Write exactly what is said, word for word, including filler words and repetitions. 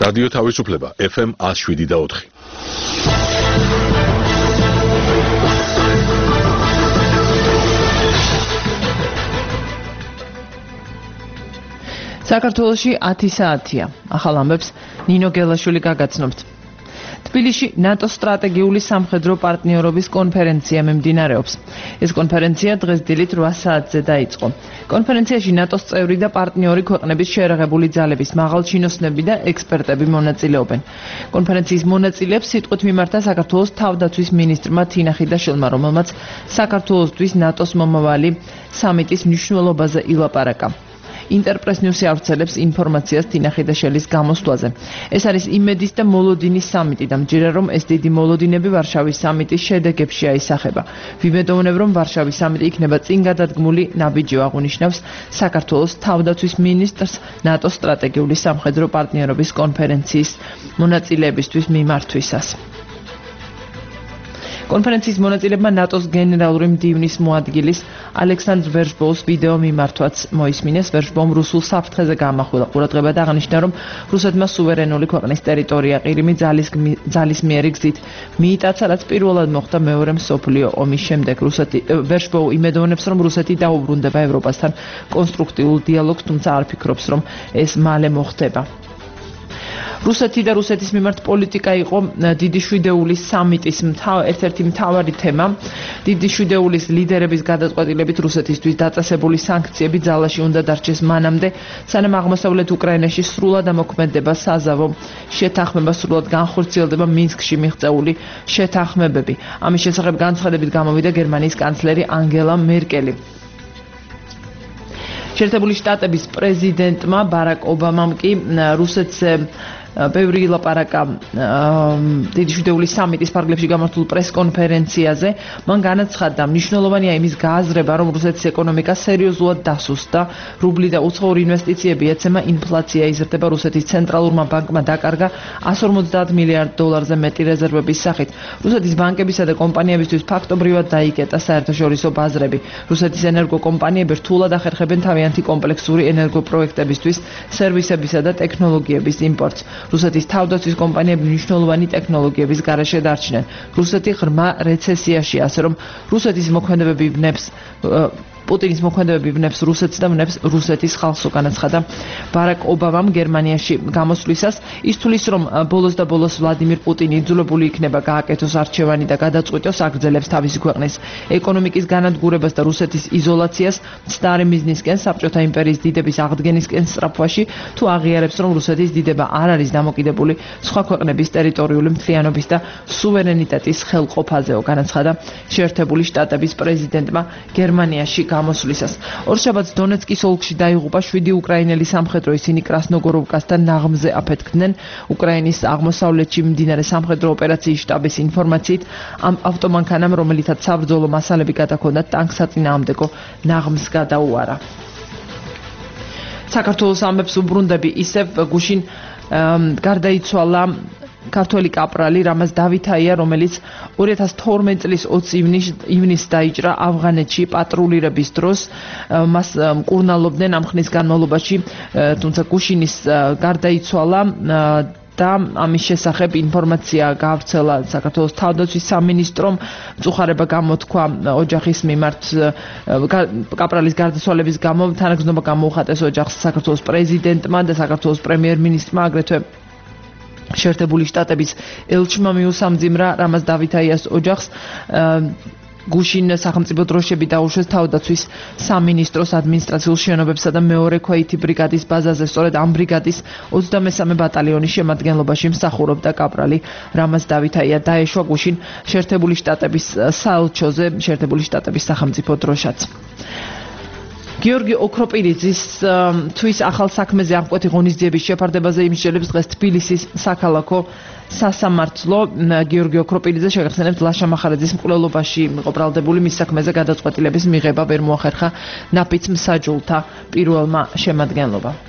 რადიო თავისუფლება ეფ ემ one oh seven და four. საქართველოში ათი საათია. ახალ ამბებს ნინო გელაშვილი გაგაცნობთ. თბილისში ნატოს სტრატეგიული სამხედრო პარტნიორობის კონფერენცია მიმდინარეობს. ეს კონფერენცია დღეს დილით eight საათზე დაიწყო. კონფერენციაში ნატოს წევრი და პარტნიორი ქვეყნების შეერაღებული ძალების მაღალჩინოსნები და ექსპერტები მონაწილეობენ. კონფერენციის მონაწილეებს სიტყვით მიმართა საქართველოს თავდაცვის მინისტრმა თინა ხიდაშვილმა, რომელმაც საქართველოსთვის ნატოს მომავალი სამიტის მნიშვნელობაზე ილაპარაკა. Interpress News ავრცელებს ინფორმაციას თინა ხიდაშვილის გამოსვლაზე. ეს არის იმედის და მოლოდინის სამიტი და მჯერა რომ ეს დიდი მოლოდინები ვარშავის სამიტის შედეგებში აისახება. ვიმედოვნებ რომ ვარშავის სამიტი იქნება წინ გადადგმული ნაბიჯი, აღნიშნავს საქართველოს თავდაცვის მინისტრს ნატოს სტრატეგიული სამხედრო პარტნიორობის კონფერენციის მონაწილეებისთვის მიმართვისას. კონფერენციის მონაწილეებმა ნატოს გენერალური მდივნის მოადგილის ალექსანდრ ვერშბოუს ვიდეო მიმართვაც მოისმინეს. ვერშბოუმ რუსულ საფრთხეზე გამახვილა ყურადღება და აღნიშნა, რომ რუსეთმა სუვერენული ქვეყნის ტერიტორია ყირიმი ძალის ძალისმიერი გზით მიიტაცა, რაც პირველად მოხდა მეორე მსოფლიო ომის შემდეგ. რუსეთი ვერშბოუ იმედოვნებს, რომ რუსეთი დაუბრუნდება ევროპასთან კონსტრუქტიულ დიალოგს, თუმცა არ ფიქრობს, რომ ეს მალე მოხდება. რუსეთი და რუსეთის მიმართ პოლიტიკა იყო დიდი შვიდეულის სამიტის ერთ-ერთი მთავარი თემა. დიდი შვიდეულის ლიდერების გადაწყვეტილებით რუსეთისთვის დაწესებული სანქციები ძალაში უნდა დარჩეს მანამდე, სანამ აღმოსავლეთ უკრაინაში სრულად ამოქმედება საზავო შეთანხმება, სრულად განხორციელდება მინსკში მიღწეული შეთანხმებები. ამის შესახებ განცხადებით გამოვიდა გერმანიის კანცლერი ანგელა მერკელი. შეერთებული შტატების პრეზიდენტმა ბარაკ ობამამ კი რუსეთზე ბევრი ილაპარაკა დიდი შვიდეულის სამიტის ფარგლებში გამართულ პრესკონფერენციაზე. მან განაცხადა, მნიშვნელოვანია იმის გააზრება, რომ რუსეთის ეკონომიკა სერიოზულად დასუსტდა, რუბლი და უცხოური ინვესტიციები ეცემა, ინფლაცია იზრდება, რუსეთის ცენტრალურმა ბანკმა დაკარგა one fifty მილიარდ დოლარზე მეტი რეზერვების სახით. რუსეთის ბანკებისა და კომპანიებისთვის ფაქტობრივად დაიკეტა საერთაშორისო ბაზრები. რუსეთის ენერგოკომპანიები რთულად ახერხებენ თავიანთი კომპლექსური ენერგოპროექტებისთვის სერვისებისა და ტექნოლოგიების იმპორტს. რუსეთის თავდაცვის კომპანიები მნიშვნელოვანი ტექნოლოგიების გარეშე დარჩნენ. რუსეთი ღრმა რეცესიაში, ასე რომ რუსეთის მოქმედებები ვნებს პუტინის მოქმედებები ვნებს რუსეთს და ვნებს რუსეთის ხალხს, განაცხადა ბარაკ ობამამ გერმანიაში გამოსვლისას. ის თulis რომ ბოლოს და ბოლოს ვლადიმირ პუტინი იძულებული იქნება გააკეთოს არჩევანი და გადაწყვიტოს, აგრძელებს თავისი ქვეყნის ეკონომიკის განადგურებას და რუსეთის იზოლაციას მცდარი მიზნისკენ, საბჭოთა იმპერიის დიდების აღდგენისკენ სწრაფვაში, თუ აღიარებს, რომ რუსეთის დიდება არ არის დამოკიდებული სხვა ქვეყნების ტერიტორიული მთლიანობის და სუვერენიტეტის ხელყოფაზეო, განაცხადა შეერთებული შტატების პრეზიდენტმა გერმანიაში გამოსვლისას. ორშაბათს დონეცკის ოლქში დაიღუპა შვიდი უკრაინელი სამხედრო, ისინი კრასნოგოროვკასთან ნაღმზე აფეთქდნენ. უკრაინის აღმოსავლეთში მიმდინარე სამხედრო ოპერაციის შტაბის ინფორმაციით, ამ ავტომანქანამ, რომელიცაც საბრძოლო მასალები გადაქონდა, ტანკსაწინააღმდეგო ნაღმს გადაუარა. საქართველოს ამბებს უბრუნდები, ისევ გუშინ გარდაიცვალა ქართველი კაპრალი რამაზ დავითაია, რომელიც two thousand twelve წლის twenty ივნისს დაიჭრა ავღანეთში პატრულირების დროს. მას მკურნალობდნენ ამ ხნის განმავლობაში, თუმცა გუშინის გარდაიცვალა და ამის შესახებ ინფორმაცია გაავრცელა საქართველოს თავდაცვის სამინისტრომ. მწუხარება გამოთქვა ოჯახის მიმართ კაპრალის გარდაცვალების გამო, თანაგზნობა გამოუხატეს ოჯახს საქართველოს პრეზიდენტმა და საქართველოს პრემიერ-მინისტრმა, აგრეთვე შეერთებული შტატების ელჩმა მიუსამძიმრა რამაზ დავითაიას ოჯახს. გუშინ სახელმწიფო დროშები დაუშვეს თავდაცვის სამინისტროს ადმინისტრაციულ შენობებსა და მეორე ქვეითი ბრიგადის ბაზაზე. სწორედ ამ ბრიგადის ოცდამესამე ბატალიონის შემადგენლობაში მსახურობდა კაპრალი რამაზ დავითაია. დაეშვა გუშინ შეერთებული შტატების საელჩოზე, შეერთებული შტატების სახელმწიფო დროშაც. გიორგი ოქროპირიძის თვის ახალ საქმეზე აღკვეთი ღონისძიების შეფარდებაზე იმსჯელებს დღეს თბილისის საქალაქო სასამართლო. გიორგი ოქროპირიძე შეგახსენებთ, ლაშა მახარაძის მკვლელობაში იყო ბრალდებული, მის საქმეზე გადაწყვეტილების მიღება ვერ მოახერხა ნაფიც მსაჯულთა პირველმა შემადგენლობამ.